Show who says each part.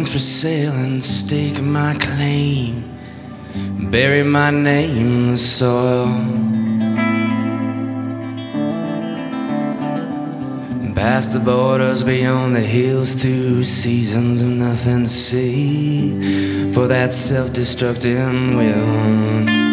Speaker 1: for sale and stake my claim, bury my name in the soil. Past the borders, beyond the hills, through seasons of nothing to see, for that self-destructing will.